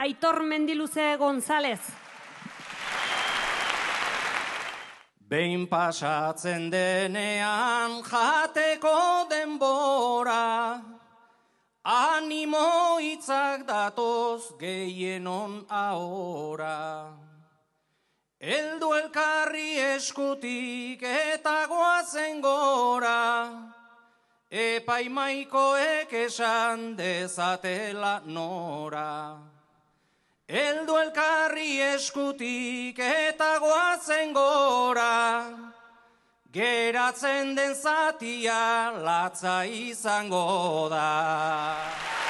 Aitor Mendiluze González. Behin pasatzen denean jateko denbora, animo hitzak datoz gehienon ahora. Heldu elkarri eskutik eta goazen gora, epaimaikoek esan dezatela nora. Heldu elkarri eskutik eta goazen gora, geratzen den zatia latza izango da.